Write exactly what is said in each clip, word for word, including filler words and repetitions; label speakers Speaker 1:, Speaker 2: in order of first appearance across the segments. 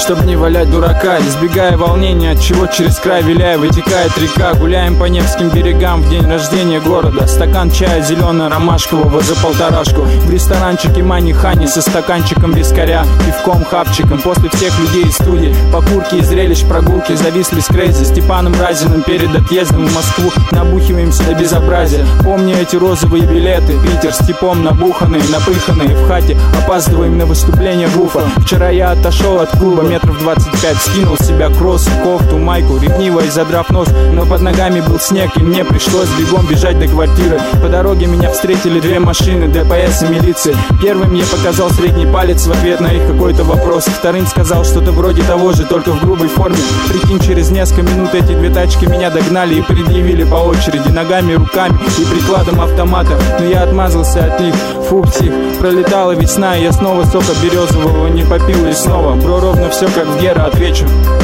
Speaker 1: чтоб не валять дурака. Избегая волнения, от чего через край виляя вытекает река. Гуляем по Невским берегам в день рождения города. Стакан чая зелено-ромашкового за полторашку. В ресторанчике Мани Хани со стаканчиком вискаря, пивком, хапчиком. После всех людей из студии, покурки и зрелищ прогулки зависли с Крейзи, Степаном Разиным перед отъездом в Москву. Набухиваемся до безобразия. Помню эти розовые билеты. Питер с типом набуханные, напыханные в хате. Опаздываем на выступление Гуфа. Вчера я отошел от клуба метров двадцать пять. Скинул с себя кроссы, кофту, майку, ревниво и задрав нос. Но под ногами был снег, и мне пришлось бегом бежать до квартиры. По дороге меня встретили две машины, ДПС и милиции. Первым я показал средний палец в ответ на их какой-то вопрос. Вторым сказал что-то вроде того же, только в грубой форме. Прикинь, через несколько минут эти две тачки меня догнали и предъявили по очереди ногами, руками и прикладом автомата. Но я отмазался от них. Фу, псих. Пролетала весна, и я снова сока березового не попил лесного. Бро, ровно все как в Гера, отвечу.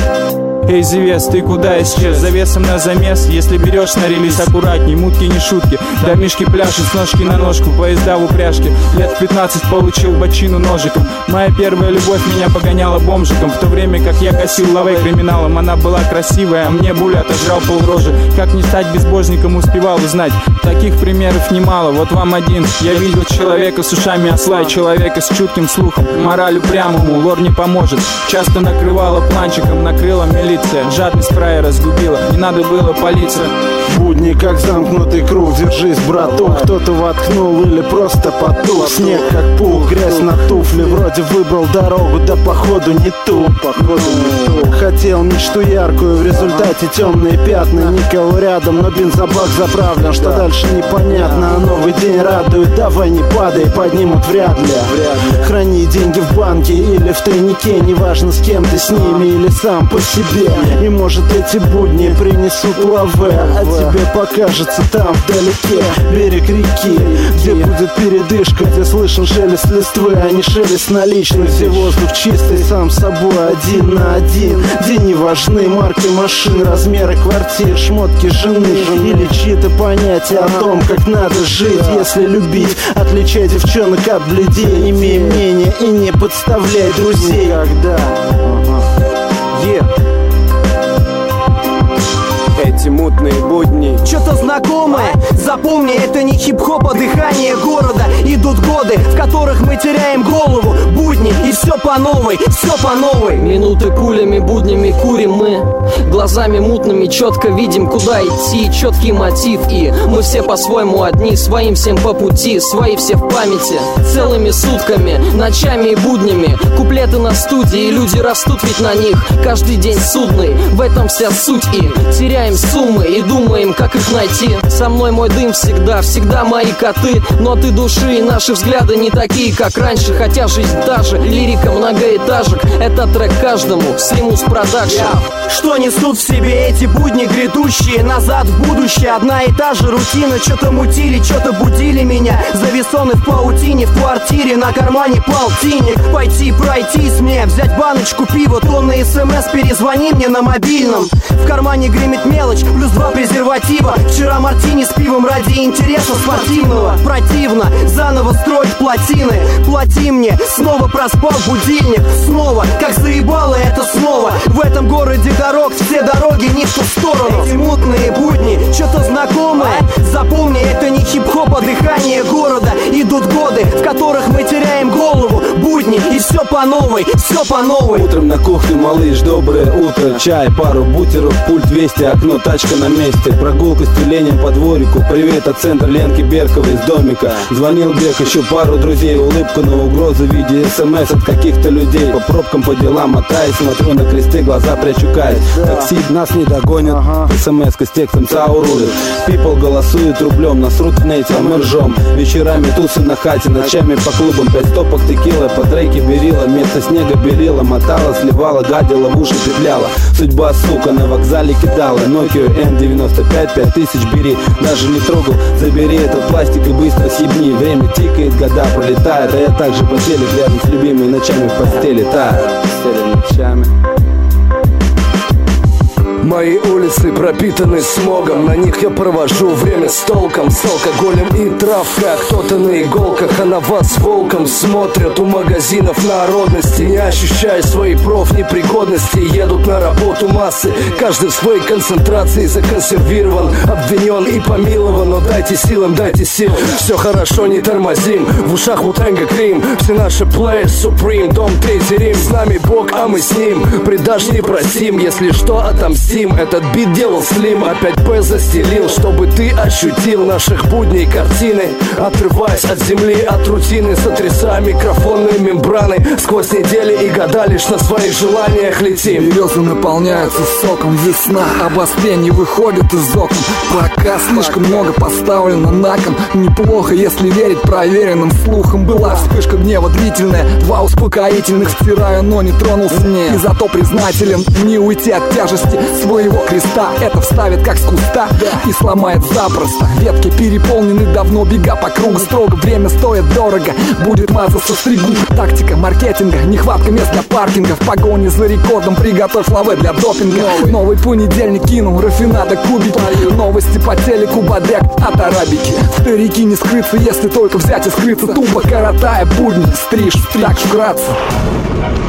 Speaker 1: Эй, Зевес, ты куда исчез? Завесом на замес, если берешь на релиз аккуратней. Мутки не шутки, домишки пляшут с ножки на ножку. Поезда в упряжке, лет в пятнадцать получил бочину ножиком. Моя первая любовь меня погоняла бомжиком. В то время как я косил лавей криминалом. Она была красивая, а мне Буля отожрал полрожи. Как не стать безбожником, успевал узнать. Таких примеров немало, вот вам один. Я видел человека с ушами осла и человека с чутким слухом. Мораль упрямому лор не поможет. Часто накрывала планчиком, накрыла милиция. Жадность края разгубила, не надо было палиться.
Speaker 2: Будни как замкнутый круг, держись, братух. Кто-то воткнул или просто потух. Снег как пух, грязь на туфли. Вроде выбрал дорогу, да походу не ту. Походу не ту. Хотел мечту яркую, в результате темные пятна. Никого рядом, но бензобак заправлен. Что дальше непонятно, а новый день радует. Давай не падай, поднимут вряд ли. Храни деньги в банке или в тайнике. Неважно с кем ты, с ними или сам по себе. И может эти будни принесут лаве, а тебе покажется там вдалеке берег реки, где будет передышка, где слышен шелест листвы, а не шелест наличных, где воздух чистый сам собой один на один, где не важны марки машин, размеры квартир, шмотки жены или чьи-то понятия о том, как надо жить. Если любить, отличай девчонок от бледей, имей мнение и не подставляй друзей. Когда yeah. Эти мутные будни
Speaker 3: что-то знакомое, запомни, это не хип-хоп, а дыхание города. Идут годы, в которых мы теряем голову. Будни, и все по новой, все по новой.
Speaker 4: Минуты пулями, буднями курим мы. Глазами мутными четко видим, куда идти. Четкий мотив, и мы все по-своему одни. Своим всем по пути, свои все в памяти. Целыми сутками, ночами и буднями. Куплеты на студии, люди растут ведь на них. Каждый день судный, в этом вся суть. И теряем суммы и думаем, как их найти. Со мной мой дым всегда, всегда мои коты. Но ты души и наши взгляды не такие, как раньше. Хотя жизнь та же, лирика многоэтажек. Это трек каждому, Симус Продакшн.
Speaker 3: Что несут в себе эти будни грядущие? Назад в будущее, одна и та же рутина. Что-то мутили, что-то будили меня. Завесоны в паутине, в квартире, на кармане полтинник. Пойти пройтись мне, взять баночку пива, тонны смс, перезвони мне на мобильном. В кармане гремит мелочь, плюс два презерватива. Вчера мартини с пивом ради интереса спортивного. Противно заново строить плотины. Плати мне, снова проспал будильник. Снова, как заебало это снова. В этом городе дорог, все дороги не в ту сторону. Эти мутные будни, что-то знакомое. Запомни, это не хип-хоп, а дыхание города. Идут годы, в которых мы теряем голову. Будни, и все по новой, все по новой.
Speaker 2: Утром на кухне, малыш, доброе утро. Чай, пару бутеров, пульт вести, окно, тачка на месте. Прогулка с тюленем по дворику. Привет от центра Ленки Берковой из домика. Звонил Бек, еще пару друзей. Улыбку на угрозы в виде смс от каких-то людей. По пробкам, по делам мотаюсь, смотрю на кресты, глаза прячу каюсь. Такси нас не догонят, ага. смс-ка с текстом ЦАУ рулит. People голосуют рублем, насрут в нете, а мы ржем. Вечерами тусы на хате, ночами по клубам. Пять стопок текила, по треке берила. Вместо снега белила, мотала, сливала, гадила, в уши петляла. Судьба, сука, на вокзале кидала. Nokia эн девяносто пять, пять тысяч бери. Даже не трогал, забери этот пластик и быстро съебни. Время тикает, года пролетает, а я также по телек рядом с любимой ночами в постели. Так, в постели ночами.
Speaker 5: Мои улицы пропитаны смогом, на них я провожу время с толком, с алкоголем и травка. Кто-то на иголках, а на вас волком смотрят у магазинов народности, не ощущая своей профнепригодности. Едут на работу массы, каждый в своей концентрации законсервирован, обвинен и помилован. Но дайте силам, дайте сил, все хорошо, не тормозим. В ушах Wu-Tang Крим, все наши players Supreme. Дом третий Рим, с нами Бог, а мы с ним. Предашь, не просим, если что, отомстим. Этот бит делал Слим, опять П застелил, чтобы ты ощутил наших будней картины. Отрываясь от земли, от рутины, сотрясая микрофонные мембраны. Сквозь недели и года лишь на своих желаниях летим.
Speaker 6: Березы наполняются соком, весна, обострение выходит из окон. Пока слишком много поставлено на кон. Неплохо, если верить проверенным слухам. Была вспышка гнева длительная, два успокоительных стираю, но не тронулся. И зато признателен, не уйти от тяжести своего креста. Это вставит как с куста и сломает запросто. Ветки переполнены давно, бега по кругу строго. Время стоит дорого, будет мазаться стригу. Тактика маркетинга, нехватка мест для паркинга. В погоне за рекордом приготовь лавы для допинга. Новый, Новый понедельник кинул, рафинада кубики. Новости по телеку, бодряк от арабики. Старики не скрыться, если только взять и скрыться. Тупо коротая будни, стриж, так вкратце.